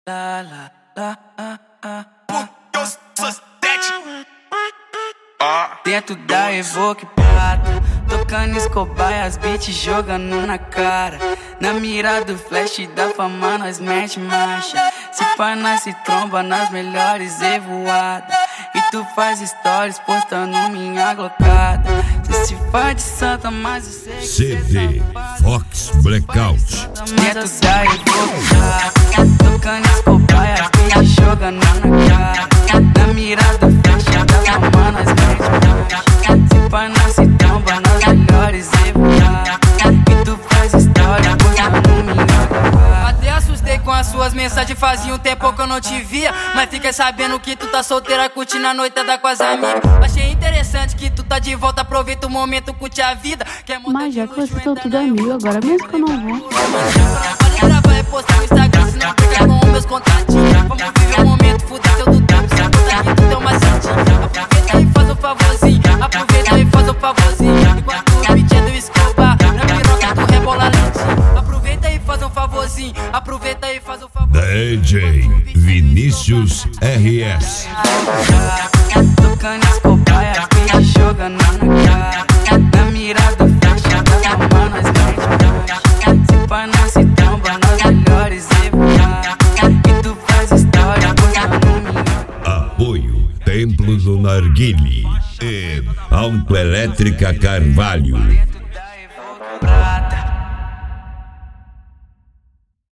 La, la, la, Dentro da Evoque prata, tocando Escobar e as beats jogando na cara. Na mira do flash da fama nós mete marcha. Se pá nós se tromba nas melhores evoadas. E tu faz stories postando minha glocada. Cê se faz de santa, mas eu sei que CD Fox Blackout. Dentro da Evoque prata, tocando Escobar e as beats jogando na cara. Na mira do flash da fama nós mete marcha. Se pá nós se tromba nas melhores evoadas. E tu faz stories postando minha glocada. Até assustei com as suas mensagens, fazia um tempo que eu não te via. Mas fiquei sabendo que tu tá solteira, curtindo a noitada com as amigas. Achei interessante que tu tá de volta, aproveita o momento, curte a vida. Mas já que vocês estão tudo amigo, agora mesmo que eu não vou. Pode gravar e postar no Instagram, se não fica com os meus contatinhos. Vamos viver o momento, fuder teu do tempo, se conta aqui tu tem uma santinha. Aproveita e faz o favorzinho, aproveita e faz o favorzinho. Enquanto o beat é do Escobar, na piroca tu rebola lentinho. Aproveita e faz um favorzinho, aproveita e faz o favorzinho. DJ Vinícius RS. Tocando Escobar e as beats jogando na cara. Na mira do flash da fama nós mete marcha. Se pá nós se tromba nas melhores evoadas. E tu faz história postando minha. Apoio Templo do Narguile e Autoelétrica Carvalho. Dentro da Evoque prata.